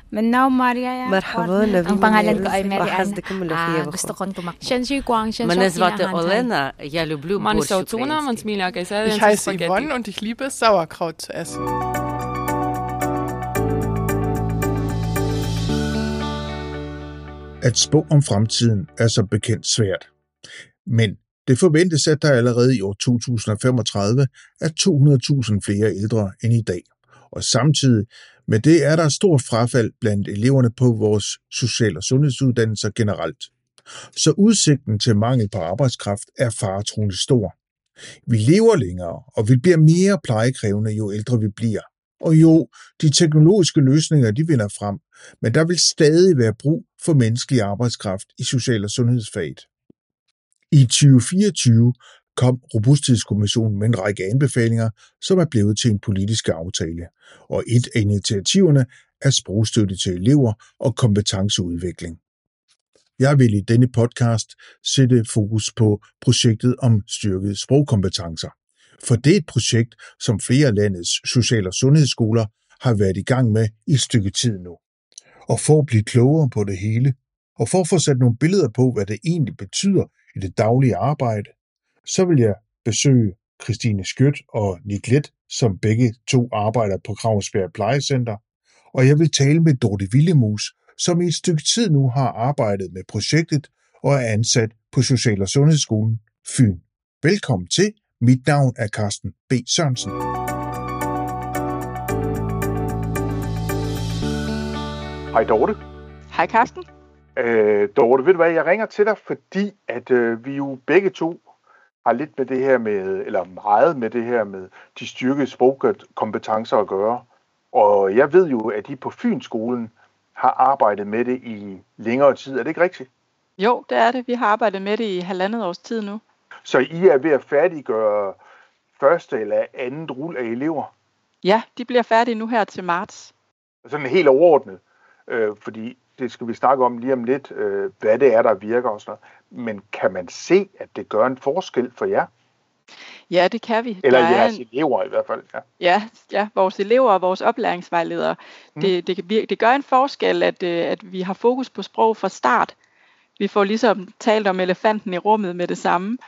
Minnaw Maria. مرحبا Ang pangalan ko ay Mary Ann. Marianne. Gusto kong tumakbo. Мене звати Олена, я люблю Meine борщ Sauzona, man український. smiler Gesell. Ich heiße Yvonne und ich liebe es, Sauerkraut zu essen. At spå om fremtiden er som bekendt svært. Men det forventes, at der allerede i år 2035 er 200.000 flere ældre end i dag. Og samtidig med det er der stort frafald blandt eleverne på vores social- og sundhedsuddannelser generelt. Så udsigten til mangel på arbejdskraft er faretruende stor. Vi lever længere, og vi bliver mere plejekrævende, jo ældre vi bliver. Og jo, de teknologiske løsninger, de vinder frem, men der vil stadig være brug for menneskelig arbejdskraft i social- og sundhedsfaget. I 2024 kom Robusthedskommissionen med en række anbefalinger, som er blevet til en politisk aftale. Og et af initiativerne er sprogstøtte til elever og kompetenceudvikling. Jeg vil i denne podcast sætte fokus på projektet om styrkede sprogkompetencer. For det er et projekt, som flere af landets social- og sundhedsskoler har været i gang med i et stykke tid nu. Og for at blive klogere på det hele, og for at få sat nogle billeder på, hvad det egentlig betyder i det daglige arbejde, så vil jeg besøge Christine Skjødt og Nick Let, som begge to arbejder på Kravsbjerg Plejecenter. Og jeg vil tale med Dorte Willemus, som i et stykke tid nu har arbejdet med projektet og er ansat på Social- og Sundhedsskolen Fyn. Velkommen til. Mit navn er Carsten B. Sørensen. Hej Dorte. Hej Carsten. Dorte, ved du hvad, jeg ringer til dig, fordi at vi jo begge to har lidt med det her med, eller meget med det her med de styrkede sprogkompetencer at gøre. Og jeg ved jo, at I på Fynskolen har arbejdet med det i længere tid. Er det ikke rigtigt? Jo, det er det. Vi har arbejdet med det i 1,5 års tid nu. Så I er ved at færdiggøre første eller andet rul af elever? Ja, de bliver færdige nu her til marts. Sådan helt overordnet, fordi det skal vi snakke om lige om lidt, hvad det er, der virker og sådan noget. Men kan man se, at det gør en forskel for jer? Ja, det kan vi. Eller jeres elever i hvert fald. Ja, vores elever og vores oplæringsvejledere. Det gør en forskel, at vi har fokus på sprog fra start. Vi får ligesom talt om elefanten i rummet med det samme,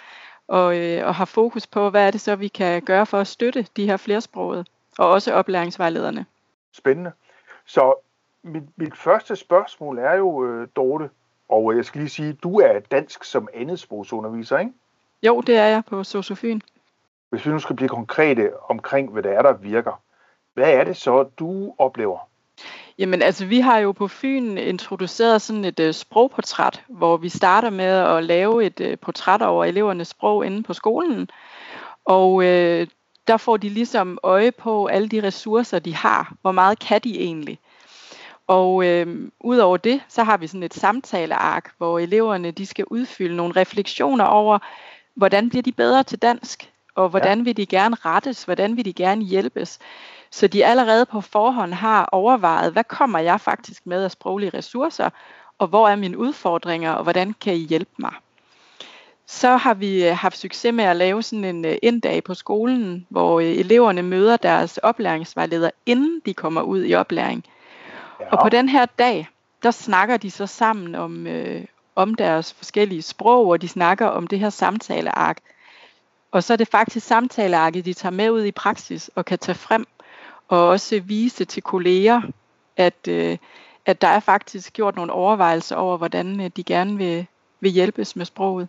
og har fokus på, hvad er det så, vi kan gøre for at støtte de her flersprogede, og også oplæringsvejlederne. Spændende. Så mit første spørgsmål er jo, Dorte, og jeg skal lige sige, du er dansk som andetsprogsunderviser, ikke? Jo, det er jeg på Sosofyn. Hvis vi nu skal blive konkrete omkring, hvad det er, der virker, hvad er det så, du oplever? Jamen altså, vi har jo på Fyn introduceret sådan et sprogportræt, hvor vi starter med at lave et portræt over elevernes sprog inde på skolen. Og der får de ligesom øje på alle de ressourcer, de har. Hvor meget kan de egentlig? Og udover det, så har vi sådan et samtaleark, hvor eleverne de skal udfylde nogle refleksioner over, hvordan bliver de bedre til dansk? Og hvordan vil de gerne rettes? Hvordan vil de gerne hjælpes? Så de allerede på forhånd har overvejet, hvad kommer jeg faktisk med af sproglige ressourcer, og hvor er mine udfordringer, og hvordan kan I hjælpe mig? Så har vi haft succes med at lave sådan en inddag på skolen, hvor eleverne møder deres oplæringsvejleder, inden de kommer ud i oplæring. Ja. Og på den her dag, der snakker de så sammen om deres forskellige sprog, og de snakker om det her samtaleark. Og så er det faktisk samtalearket, de tager med ud i praksis og kan tage frem, og også vise til kolleger, at der er faktisk gjort nogle overvejelser over, hvordan de gerne vil hjælpes med sproget.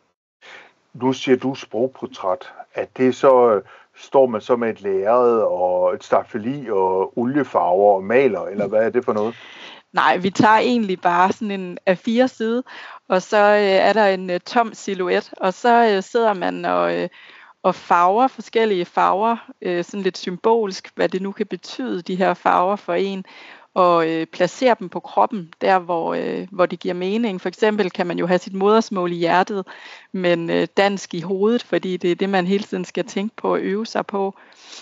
Nu siger du sprogportræt. At det så står man så med et lærred og et staffeli og oliefarver og maler, eller hvad er det for noget? Nej, vi tager egentlig bare sådan en A4-side, og så er der en tom silhuet, og så sidder man og farver forskellige farver, sådan lidt symbolsk, hvad det nu kan betyde, de her farver for en, og placerer dem på kroppen, der hvor det giver mening. For eksempel kan man jo have sit modersmål i hjertet, men dansk i hovedet, fordi det er det, man hele tiden skal tænke på og øve sig på.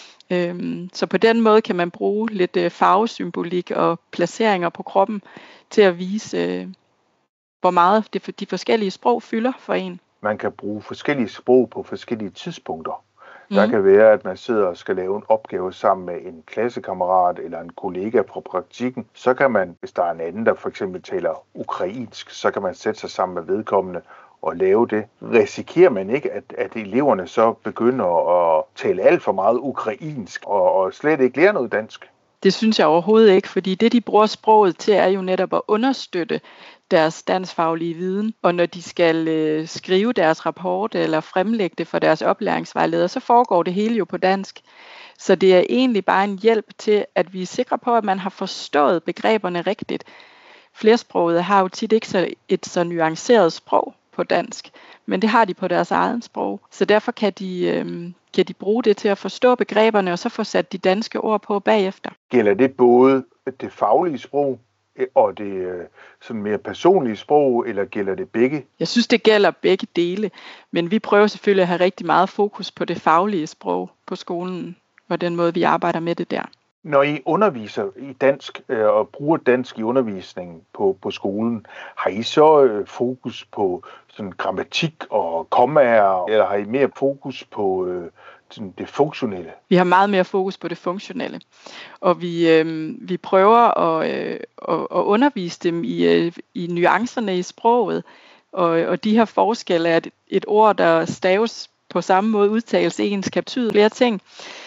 Så på den måde kan man bruge lidt farvesymbolik og placeringer på kroppen til at vise, hvor meget de forskellige sprog fylder for en. Man kan bruge forskellige sprog på forskellige tidspunkter. Der kan være, at man sidder og skal lave en opgave sammen med en klassekammerat eller en kollega på praktikken. Så kan man, hvis der er en anden, der for eksempel taler ukrainsk, så kan man sætte sig sammen med vedkommende og lave det. Risikerer man ikke, at eleverne så begynder at tale alt for meget ukrainsk og slet ikke lære noget dansk? Det synes jeg overhovedet ikke, fordi det, de bruger sproget til, er jo netop at understøtte deres danskfaglige viden. Og når de skal skrive deres rapport eller fremlægge det for deres oplæringsvejleder, så foregår det hele jo på dansk. Så det er egentlig bare en hjælp til, at vi er sikre på, at man har forstået begreberne rigtigt. Flersproget har jo tit ikke et så nuanceret sprog på dansk, men det har de på deres eget sprog. Så derfor kan de bruge det til at forstå begreberne, og så få sat de danske ord på bagefter. Gælder det både det faglige sprog og det sådan mere personlige sprog, eller gælder det begge? Jeg synes, det gælder begge dele, men vi prøver selvfølgelig at have rigtig meget fokus på det faglige sprog på skolen, og den måde, vi arbejder med det der. Når I underviser i dansk og bruger dansk i undervisningen på skolen, har I så fokus på sådan grammatik og kommaer, eller har I mere fokus på sådan det funktionelle? Vi har meget mere fokus på det funktionelle, og vi prøver at undervise dem i nuancerne i sproget, og de her forskelle, at et ord, der staves på samme måde, udtales ens, kan betyde flere ting.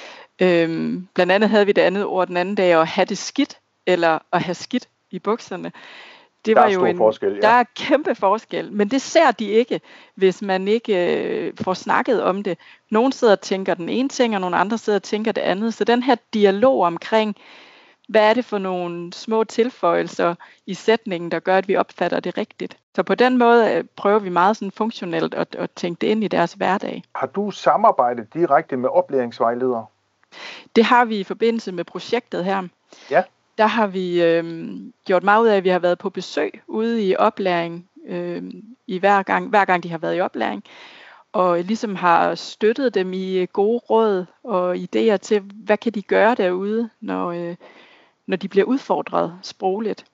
Blandt andet havde vi det andet ord den anden dag, at have det skidt, eller at have skidt i bukserne. Det var jo forskel, ja. Der er kæmpe forskel, men det ser de ikke, hvis man ikke får snakket om det. Nogle sidder og tænker den ene ting, og nogle andre sidder og tænker det andet. Så den her dialog omkring, hvad er det for nogle små tilføjelser i sætningen, der gør, at vi opfatter det rigtigt. Så på den måde prøver vi meget sådan funktionelt at tænke det ind i deres hverdag. Har du samarbejdet direkte med oplæringsvejledere? Det har vi i forbindelse med projektet her. Ja. Der har vi gjort meget ud af, at vi har været på besøg ude i oplæring, i hver gang de har været i oplæring, og ligesom har støttet dem i gode råd og idéer til, hvad kan de gøre derude, når de bliver udfordret sprogligt.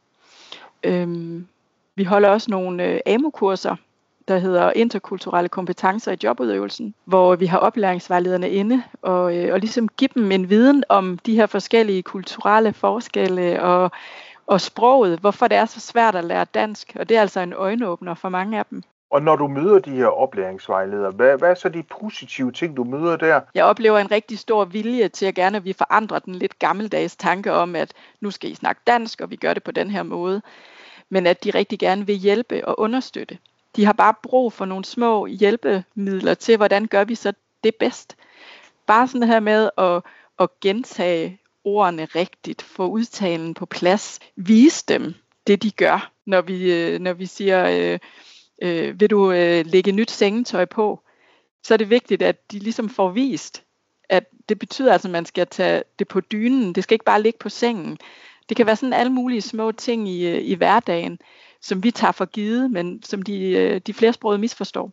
Vi holder også nogle AMU-kurser, der hedder interkulturelle kompetencer i jobudøvelsen, hvor vi har oplæringsvejlederne inde og ligesom give dem en viden om de her forskellige kulturelle forskelle og sproget, hvorfor det er så svært at lære dansk, og det er altså en øjenåbner for mange af dem. Og når du møder de her oplæringsvejledere, hvad er så de positive ting, du møder der? Jeg oplever en rigtig stor vilje til at gerne, at vi forandrer den lidt gammeldags tanke om, at nu skal I snakke dansk, og vi gør det på den her måde, men at de rigtig gerne vil hjælpe og understøtte. De har bare brug for nogle små hjælpemidler til, hvordan gør vi så det bedst. Bare sådan her med at gentage ordene rigtigt, få udtalen på plads, vise dem det, de gør, når vi siger, vil du lægge nyt sengetøj på, så er det vigtigt, at de ligesom får vist, at det betyder altså, at man skal tage det på dynen. Det skal ikke bare ligge på sengen. Det kan være sådan alle mulige små ting i hverdagen, som vi tager for givet, men som de flersprogede misforstår.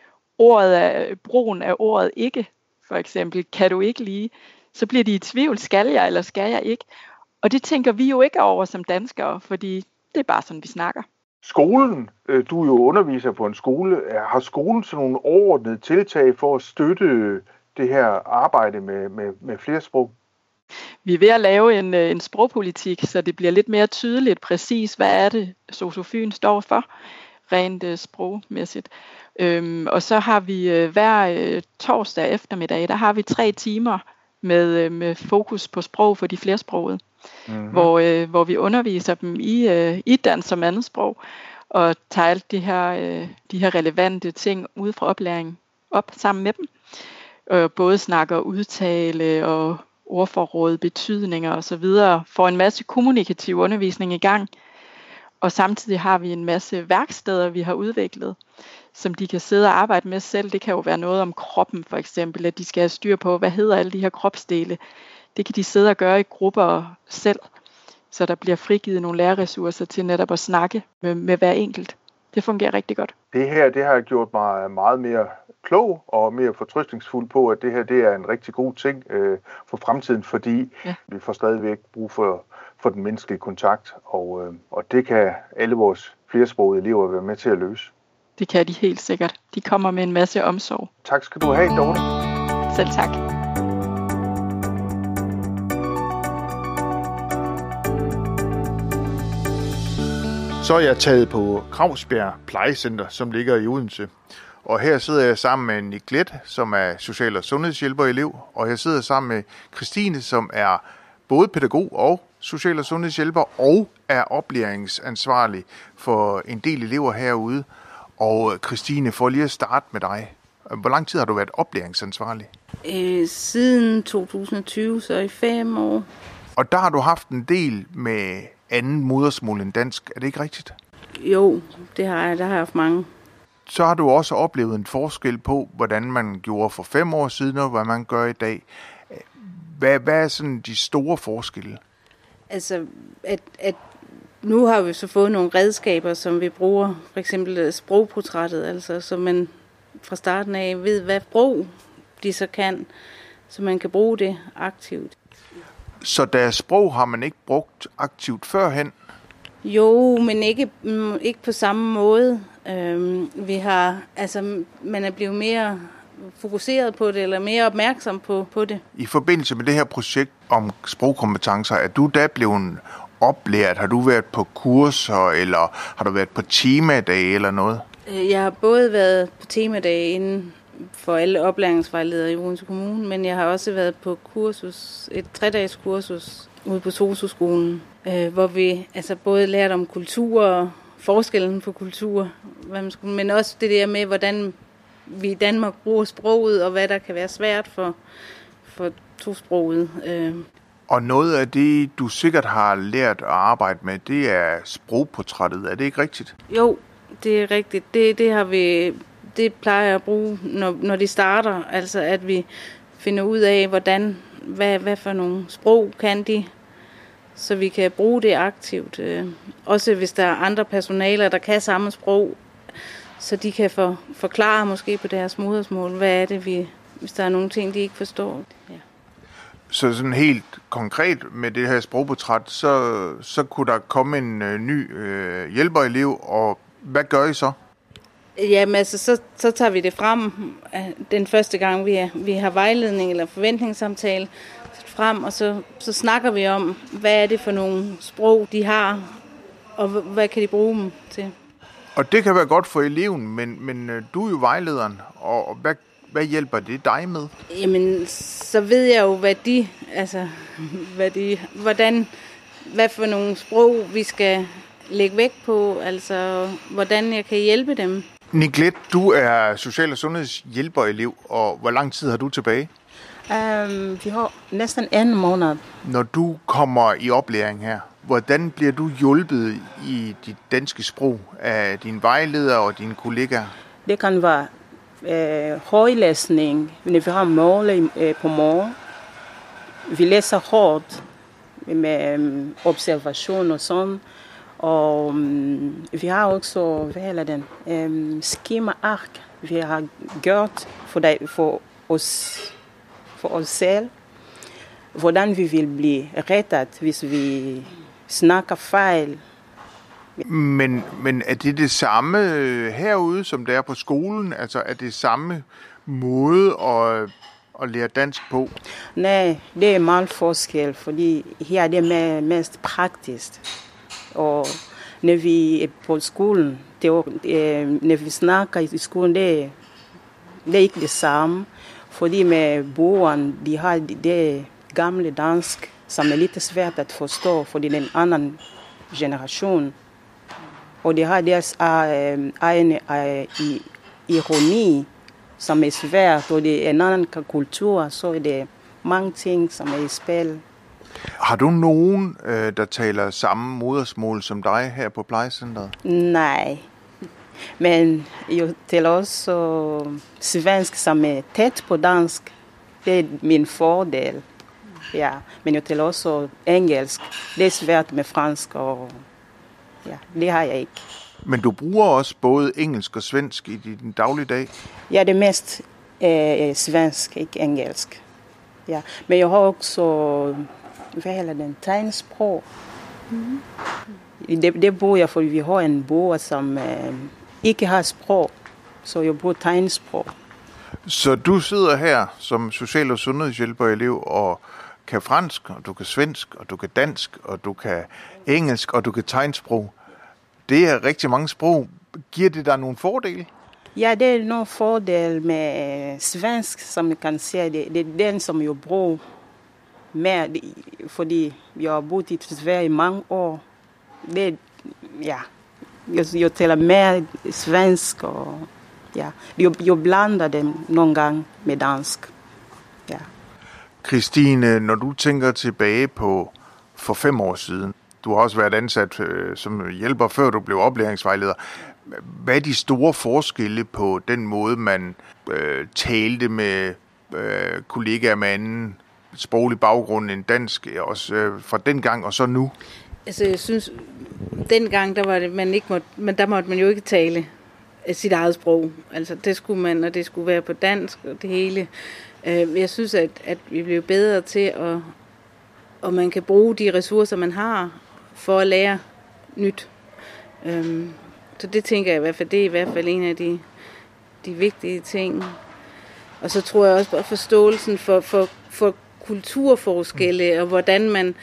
Brugen af ordet ikke, for eksempel, kan du ikke lide, så bliver de i tvivl, skal jeg eller skal jeg ikke? Og det tænker vi jo ikke over som danskere, fordi det er bare sådan, vi snakker. Skolen, du er jo underviser på en skole, har skolen sådan nogle overordnede tiltag for at støtte det her arbejde med flersprog? Vi er ved at lave en sprogpolitik, så det bliver lidt mere tydeligt præcis, hvad er det, Sosofyn står for, rent sprogmæssigt. Og så har vi hver torsdag eftermiddag, der har vi 3 timer med fokus på sprog for de flersprogede, hvor vi underviser dem i dansk som andet sprog, og tager alt de her relevante ting ud fra oplæring op sammen med dem. Både snakker udtale og ordforråd, betydninger osv., får en masse kommunikativ undervisning i gang, og samtidig har vi en masse værksteder, vi har udviklet, som de kan sidde og arbejde med selv. Det kan jo være noget om kroppen for eksempel, at de skal have styr på, hvad hedder alle de her kropsdele. Det kan de sidde og gøre i grupper selv, så der bliver frigivet nogle lærerressourcer til netop at snakke med hver enkelt. Det fungerer rigtig godt. Det her, det har gjort mig meget mere klog og mere fortrøstningsfuld på, at det her, det er en rigtig god ting for fremtiden, fordi vi får stadigvæk brug for den menneskelige kontakt, og det kan alle vores flersprogede elever være med til at løse. Det kan de helt sikkert. De kommer med en masse omsorg. Tak skal du have, Dorte. Selv tak. Så er jeg taget på Kragsbjerg Plejecenter, som ligger i Odense. Og her sidder jeg sammen med Nicolette, som er social- og sundhedshjælper-elev. Og jeg sidder sammen med Christine, som er både pædagog og social- og sundhedshjælper, og er oplæringsansvarlig for en del elever herude. Og Christine, for lige at starte med dig. Hvor lang tid har du været oplæringsansvarlig? Siden 2020, så i 5 år. Og der har du haft en del med anden modersmål end dansk. Er det ikke rigtigt? Jo, det har jeg. Der har jeg haft mange. Så har du også oplevet en forskel på, hvordan man gjorde for 5 år siden, og hvad man gør i dag. Hvad er sådan de store forskelle? Altså, at nu har vi så fået nogle redskaber, som vi bruger. For eksempel sprogportrættet, altså, så man fra starten af ved, hvad sprog de så kan, så man kan bruge det aktivt. Så deres sprog har man ikke brugt aktivt førhen? Jo, men ikke på samme måde. Man er blevet mere fokuseret på det, eller mere opmærksom på det. I forbindelse med det her projekt om sprogkompetencer, er du da blevet oplært? Har du været på kurser, eller har du været på temadage eller noget? Jeg har både været på temadage inden for alle oplæringsvejledere i Odense Kommune, men jeg har også været på kursus, et 3-dages kursus ude på SOSU-skolen, hvor vi altså både lærte om kultur og forskellen på kultur, men også det der med, hvordan vi i Danmark bruger sproget, og hvad der kan være svært for tosproget. Og noget af det, du sikkert har lært at arbejde med, det er sprogportrættet. Er det ikke rigtigt? Jo, det er rigtigt. Det plejer jeg at bruge, når de starter. Altså, at vi finder ud af, hvad for nogle sprog kan de, så vi kan bruge det aktivt. Også hvis der er andre personaler, der kan samme sprog, så de kan forklare måske på deres modersmål, hvad er det, hvis der er nogle ting, de ikke forstår. Ja. Så sådan helt konkret med det her sprogportræt, så kunne der komme en ny hjælperelev, og hvad gør I så? Jamen altså, så tager vi det frem den første gang, vi har vejledning eller forventningssamtale frem, og så snakker vi om, hvad er det for nogle sprog, de har, og hvad kan de bruge dem til. Og det kan være godt for eleven, men du er jo vejlederen, og hvad hjælper det dig med? Jamen, så ved jeg jo, hvad for nogle sprog vi skal lægge vægt på, altså hvordan jeg kan hjælpe dem. Nicolette, du er social- og sundhedshjælperelev, og hvor lang tid har du tilbage? Vi har næsten 1 måned. Når du kommer i oplæring her, hvordan bliver du hjulpet i dit danske sprog af dine vejledere og dine kollegaer? Det kan være højlæsning, når vi har mål på morgen. Vi læser hårdt med observation og sådan. Og vi har også, skemaark, vi har gjort for os selv, hvordan vi vil blive rettet, hvis vi snakker fejl. Men er det samme herude, som det er på skolen? Altså er det samme måde at lære dansk på? Nej, det er meget forskel, fordi her er det mest praktisk. Og når vi er på skolen, når vi snakker i skolen, det er ikke det samme. Fordi med bogen, de har det gamle dansk, som er lidt svært at forstå, fordi det er en anden generation. Og de har deres egen ironi, som er svært, og det er en anden kultur, så er det mange ting, som er i spil. Har du nogen, der taler samme modersmål som dig her på plejecentret? Nej, men jeg taler også svensk, som er tæt på dansk. Det er min fordel. Ja, men jeg taler også engelsk. Det er svært med fransk, og ja, det har jeg ikke. Men du bruger også både engelsk og svensk i din dagligdag? Ja, det er mest svensk, ikke engelsk. Ja, men jeg har også tegnsprog. Det bruger jeg, fordi vi har en bog, som ikke har sprog, så jeg bruger tegnsprog. Så du sidder her som social- og sundhedshjælper-elev og kan fransk, og du kan svensk, og du kan dansk, og du kan engelsk, og du kan tegnsprog. Det er rigtig mange sprog. Giver det dig nogle fordele? Ja, det er nogle fordele med svensk, som jeg kan sige. Det er den, som jeg bruger mere, fordi jeg har boet i Sverige i mange år. Det, ja, jeg taler mere svensk, og ja, jeg blander dem nogle gange med dansk. Ja. Christine, når du tænker tilbage på for 5 år siden, du har også været ansat som hjælper, før du blev oplæringsvejleder. Hvad er de store forskelle på den måde, man talte med kollegaer med anden sproglig baggrund end dansk, også fra dengang og så nu? Altså, jeg synes, dengang, der var det, man ikke måtte, men der måtte man jo ikke tale sit eget sprog. Altså, det skulle man, og det skulle være på dansk og det hele. Jeg synes, at vi blev bedre til, og man kan bruge de ressourcer, man har, for at lære nyt. Så det tænker jeg i hvert fald, det er i hvert fald en af de vigtige ting. Og så tror jeg også på forståelsen for kulturforskelle, og hvordan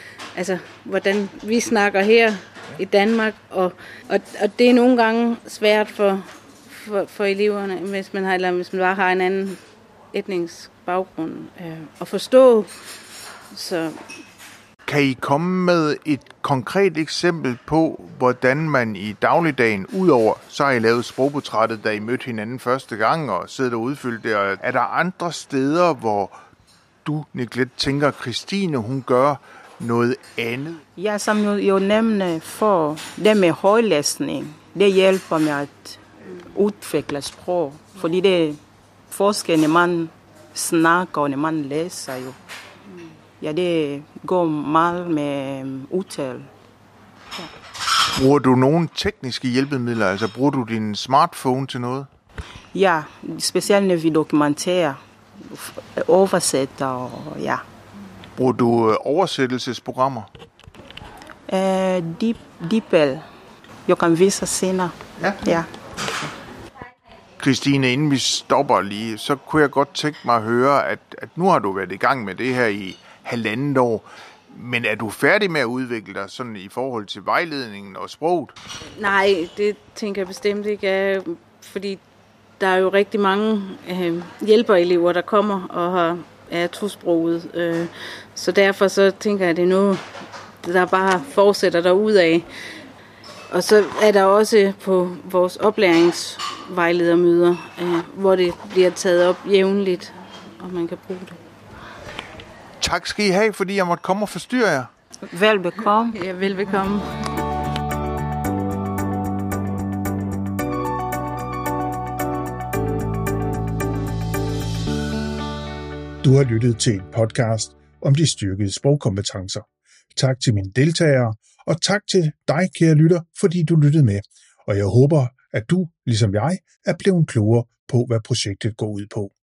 vi snakker her i Danmark. Og det er nogle gange svært for eleverne, hvis man bare har en anden etnisk baggrund at forstå. Så kan I komme med et konkret eksempel på, hvordan man i dagligdagen, udover så har I lavet sprogportrættet, da I mødte hinanden første gang og sidder og udfyldt det, og er der andre steder, hvor du, Nicolette, tænker, Christine, hun gør noget andet? Ja, som jeg nævnte for det med højlæsning, det hjælper med at udvikle sprog, fordi det er forskel, når man snakker og når man læser jo. Ja, det går meget med udtale. Ja. Bruger du nogle tekniske hjælpemidler? Altså bruger du din smartphone til noget? Ja, specielt når vi dokumenterer, oversætter og ja. Bruger du oversættelsesprogrammer? DeepL. Jeg kan vise senere. Ja. Christine, inden vi stopper lige, så kunne jeg godt tænke mig at høre, at nu har du været i gang med det her i 1,5 år. Men er du færdig med at udvikle dig sådan i forhold til vejledningen og sproget? Nej, det tænker jeg bestemt ikke, fordi der er jo rigtig mange hjælperelever, der kommer og er tosproget. Så derfor så tænker jeg, at det er noget, der bare fortsætter derudad. Og så er der også på vores oplæringsvejledermøder, hvor det bliver taget op jævnligt, og man kan bruge det. Tak skal I have, fordi jeg måtte komme og forstyrre jer. Velbekomme. Ja, velbekomme. Du har lyttet til en podcast om de styrkede sprogkompetencer. Tak til mine deltagere, og tak til dig, kære lytter, fordi du lyttede med. Og jeg håber, at du, ligesom jeg, er blevet klogere på, hvad projektet går ud på.